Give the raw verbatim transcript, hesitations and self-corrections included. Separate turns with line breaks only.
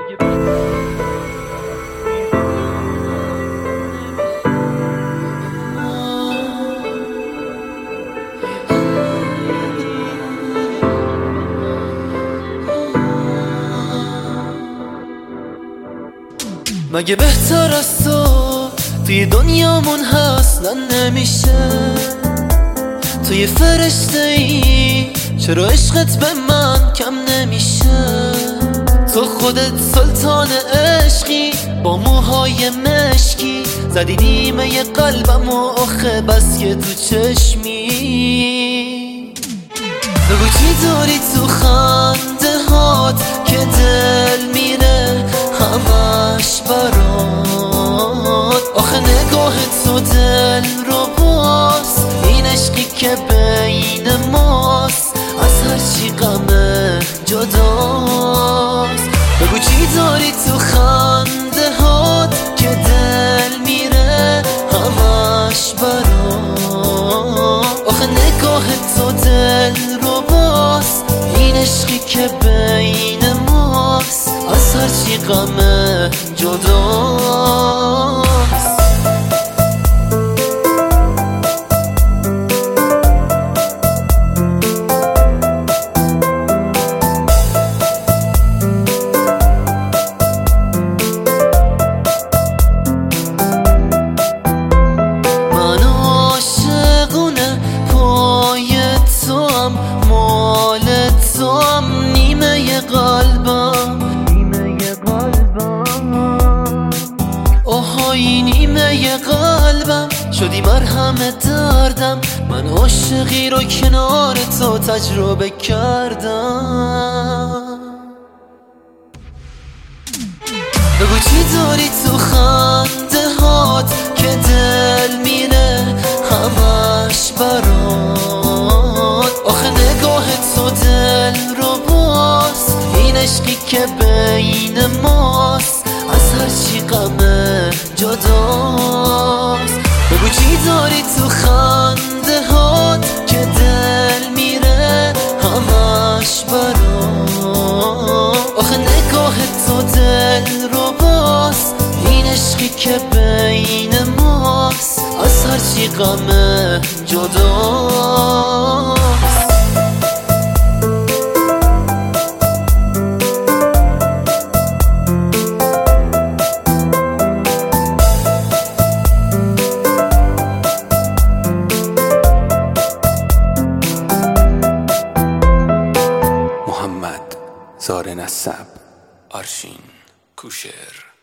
مگه بهتر از تو توی دنیامون هست؟ نه نمیشه. توی فرشته ای چرا عشقت به من کم نمیشه؟ تو خودت سلطان عشقی با موهای مشکی، زدی نیمه قلبم و آخه بس که تو چشمی. بگو چی داری تو خنده هات که دل میره همش برات؟ آخه نگاه تو دل رو باز، این عشقی که بین ماست از هرچی غمه جداست. بگو چی داری تو خنده هات که دل میره همش برات؟ آخه نگاه تو دل رو باز، این عشقی که بین ماست از هرچی غمه جداست. من عاشقونه پای تو هم، مال تو هم، نیمه قلبم آهای نیمه قلبم. شدی مرهم دردم، من عاشقی رو کنار تو تجربه کردم. بگو چی داری تو خنده هات که دل میره همش برات؟ آخه نگاه تو دل رو باز، این عشقی که بین ماست از هرچی غمه جداست. بگو چی داری تو خنده هات که دل میره همش برات؟ آخه نگاه تو دل رو باز، این عشقی که بین ماست از هرچی غمه جداست.
محمد زار نسب، آرشین کوشر.